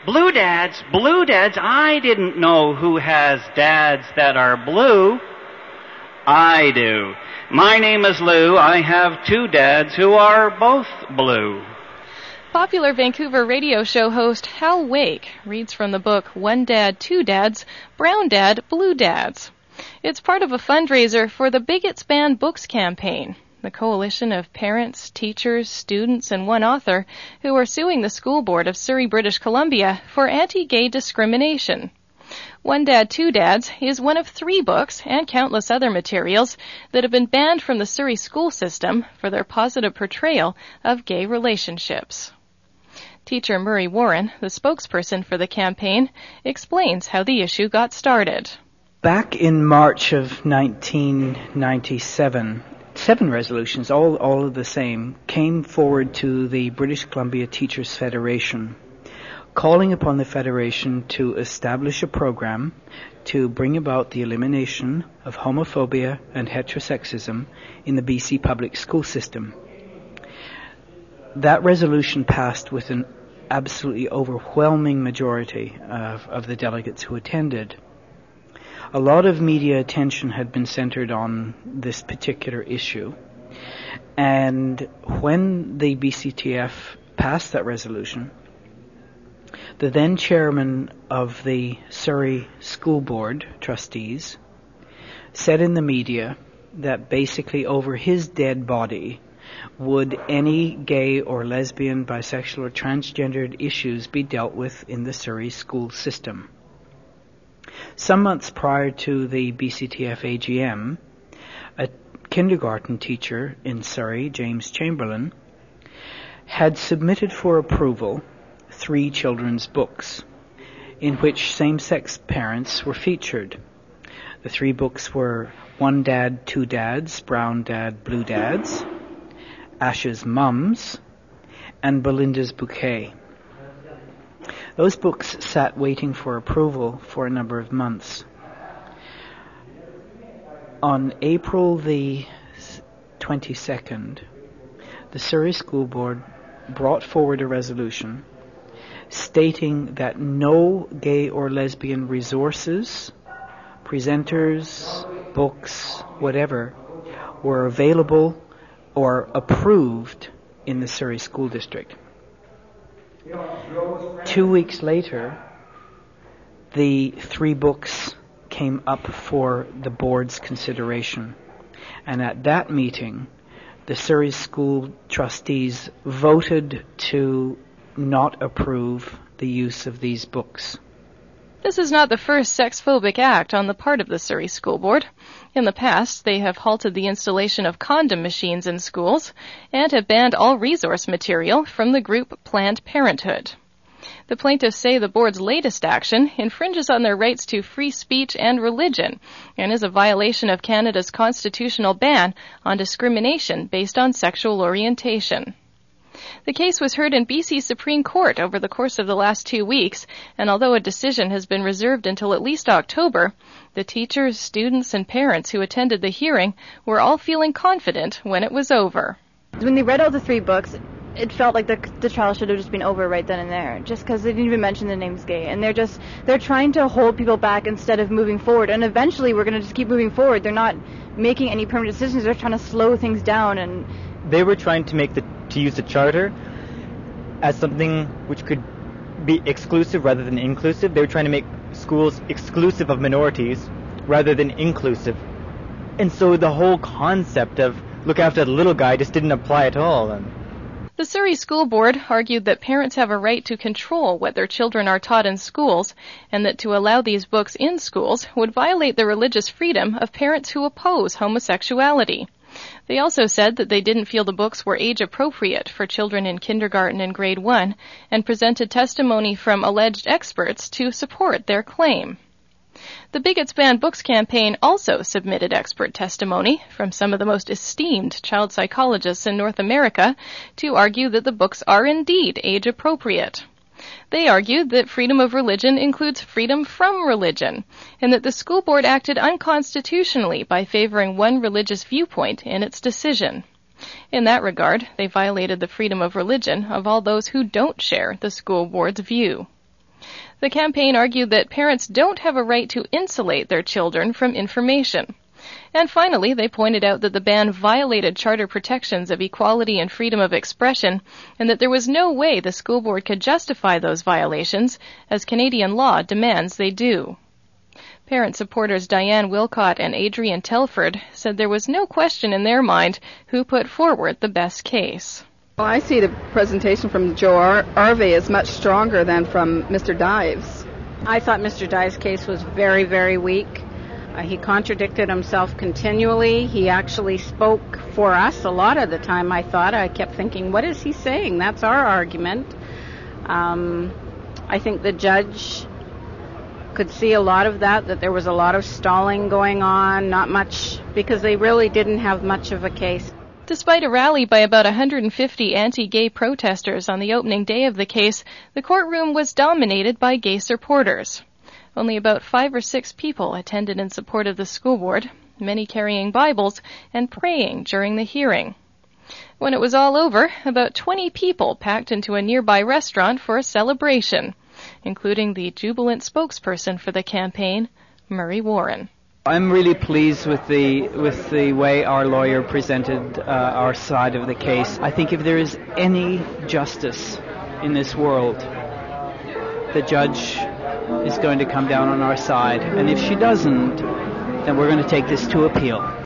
Blue dads? Blue dads? I didn't know who has dads that are blue. I do. My name is Lou. I have two dads who are both blue. Popular Vancouver radio show host Hal Wake reads from the book One Dad, Two Dads, Brown Dad, Blue Dads. It's part of a fundraiser for the Big It's Banned Books campaign, the coalition of parents, teachers, students, and one author who are suing the school board of Surrey, British Columbia for anti-gay discrimination. One Dad, Two Dads is one of 3 books and countless other materials that have been banned from the Surrey school system for their positive portrayal of gay relationships. Teacher Murray Warren, the spokesperson for the campaign, explains how the issue got started. Back in March of 1997, 7 resolutions, all of the same, came forward to the British Columbia Teachers Federation, calling upon the Federation to establish a program to bring about the elimination of homophobia and heterosexism in the BC public school system. That resolution passed with an absolutely overwhelming majority of the delegates who attended. A lot of media attention had been centered on this particular issue, and when the BCTF passed that resolution, the then chairman of the Surrey School Board trustees said in the media that basically over his dead body would any gay or lesbian, bisexual or transgendered issues be dealt with in the Surrey school system. Some months prior to the BCTF AGM, a kindergarten teacher in Surrey, James Chamberlain, had submitted for approval 3 children's books in which same-sex parents were featured. The 3 books were One Dad, Two Dads, Brown Dad, Blue Dads, Ash's Mums, and Belinda's Bouquet. Those books sat waiting for approval for a number of months. On April the 22nd, the Surrey School Board brought forward a resolution stating that no gay or lesbian resources, presenters, books, whatever, were available or approved in the Surrey School District. 2 weeks later, the 3 books came up for the board's consideration. And at that meeting, the Surrey School trustees voted to not approve the use of these books. This is not the first sex-phobic act on the part of the Surrey School Board. In the past, they have halted the installation of condom machines in schools and have banned all resource material from the group Planned Parenthood. The plaintiffs say the board's latest action infringes on their rights to free speech and religion and is a violation of Canada's constitutional ban on discrimination based on sexual orientation. The case was heard in BC Supreme Court over the course of the last 2 weeks, and although a decision has been reserved until at least October, the teachers, students, and parents who attended the hearing were all feeling confident when it was over. When they read all the 3 books, it felt like the trial should have just been over right then and there, just because they didn't even mention the name's gay, and they're trying to hold people back instead of moving forward, and eventually we're going to just keep moving forward. They're not making any permanent decisions, they're trying to slow things down. And they were trying to use the charter as something which could be exclusive rather than inclusive. They were trying to make schools exclusive of minorities rather than inclusive. And so the whole concept of look after the little guy just didn't apply at all. The Surrey School Board argued that parents have a right to control what their children are taught in schools, and that to allow these books in schools would violate the religious freedom of parents who oppose homosexuality. They also said that they didn't feel the books were age-appropriate for children in kindergarten and grade 1, and presented testimony from alleged experts to support their claim. The Big It's Banned Books campaign also submitted expert testimony from some of the most esteemed child psychologists in North America to argue that the books are indeed age-appropriate. They argued that freedom of religion includes freedom from religion, and that the school board acted unconstitutionally by favoring one religious viewpoint in its decision. In that regard, they violated the freedom of religion of all those who don't share the school board's view. The campaign argued that parents don't have a right to insulate their children from information. And finally, they pointed out that the ban violated charter protections of equality and freedom of expression, and that there was no way the school board could justify those violations, as Canadian law demands they do. Parent supporters Diane Wilcott and Adrian Telford said there was no question in their mind who put forward the best case. Well, I see the presentation from Joe Arvey as much stronger than from Mr. Dives. I thought Mr. Dives' case was very, very weak. He contradicted himself continually. He actually spoke for us a lot of the time, I thought. I kept thinking, what is he saying? That's our argument. I think the judge could see a lot of that there was a lot of stalling going on, not much, because they really didn't have much of a case. Despite a rally by about 150 anti-gay protesters on the opening day of the case, the courtroom was dominated by gay supporters. Only about 5 or 6 people attended in support of the school board, many carrying Bibles and praying during the hearing. When it was all over, about 20 people packed into a nearby restaurant for a celebration, including the jubilant spokesperson for the campaign, Murray Warren. I'm really pleased with the way our lawyer presented our side of the case. I think if there is any justice in this world, the judge is going to come down on our side. And if she doesn't, then we're going to take this to appeal.